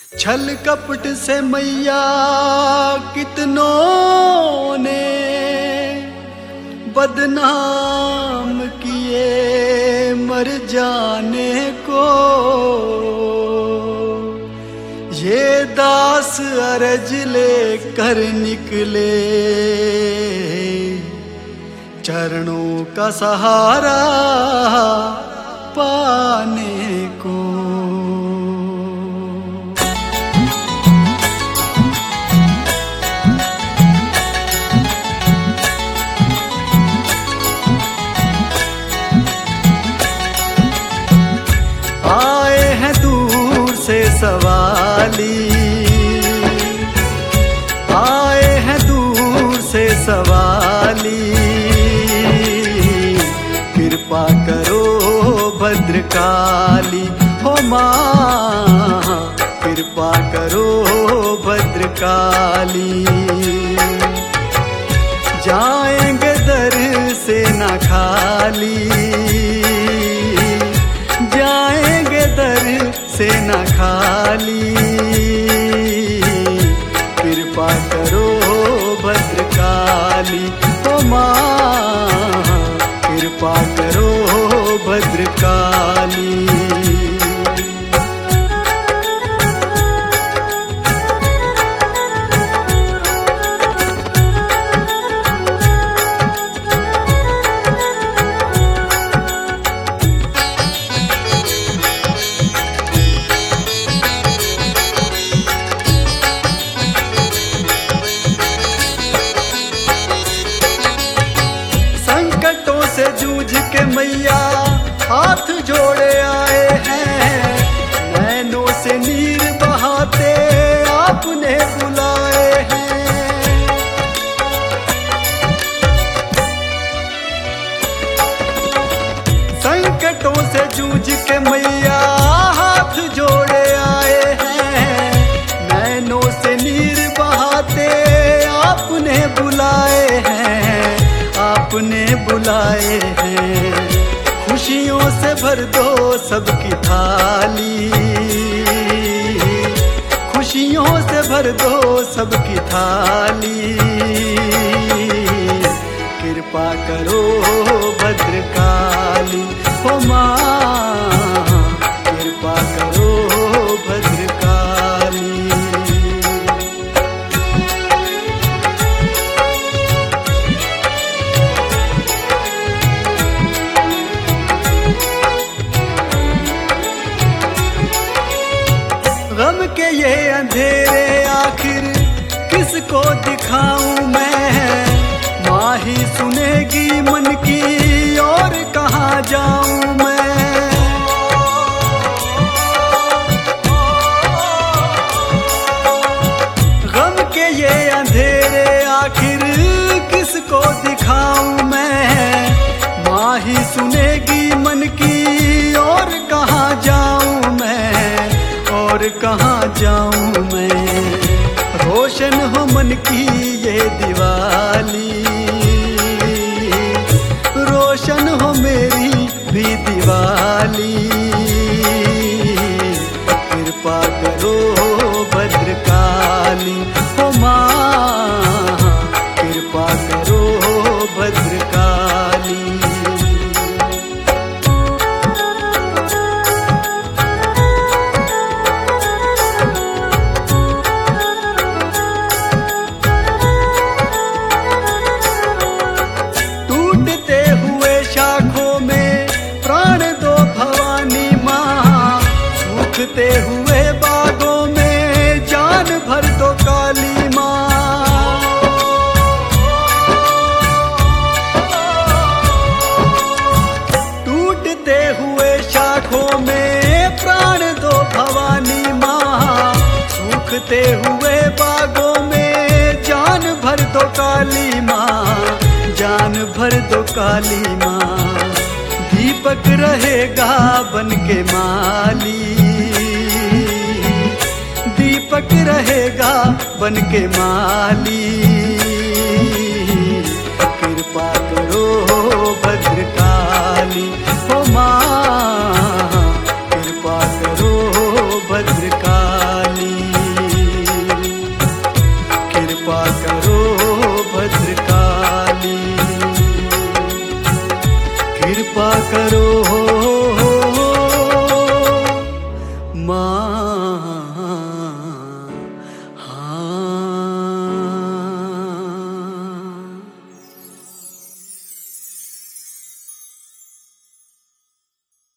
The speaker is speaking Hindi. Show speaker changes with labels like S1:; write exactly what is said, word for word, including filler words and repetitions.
S1: छल कपट से मैया कितनों ने बदनाम किए मर जाने को। ये दास अरज ले कर निकले चरणों का सहारा पाने को। आए हैं दूर से सवाली, आए हैं दूर से सवाली, कृपा करो भद्रकाली हो माँ, कृपा करो भद्रकाली। जाएंगे दर से न खाली, जाएंगे दर से न खाली, कृपा करो भद्रकाली हो माँ, कृपा करो भद्रकाली। संकटों से जूझ के मैया हाथ जोड़े आए हैं, नैनों से नीर बहाते आपने बुलाए हैं। संकटों से जूझ के मैया हाथ जोड़े आए हैं, नैनों से नीर बहाते आपने बुलाए हैं, आपने बुलाए हैं। खुशियों से भर दो सबकी थाली, खुशियों से भर दो सबकी थाली, कृपा करो भद्रकाली हो माँ, कृपा करो भद्रकाली। गम के ये अंधेरे आखिर किसको दिखाऊं मैं, माँ ही सुनेगी मन की और कहाँ जाऊं मैं। गम के ये अंधेरे आखिर किसको दिखाऊं मैं, माँ ही सुनेगी मन की और कहाँ जाऊं मैं, और कहाँ जाऊं मैं। रोशन हो मन की ये दिवाली, रोशन हो मेरी भी दिवाली, कृपा करो भद्रकाली हो माँ, कृपा करो भद्रकाली। सूखते हुए बागों में जान भर दो काली माँ, टूटते हुए शाखों में प्राण दो भवानी माँ, सूखते हुए बागों में जान भर दो काली माँ, जान भर दो काली माँ। दीपक रहेगा बन के माली, दीपक रहेगा बन के माली, कृपा करो भद्रकाली हो माँ, कृपा करो भद्रकाली। करो हो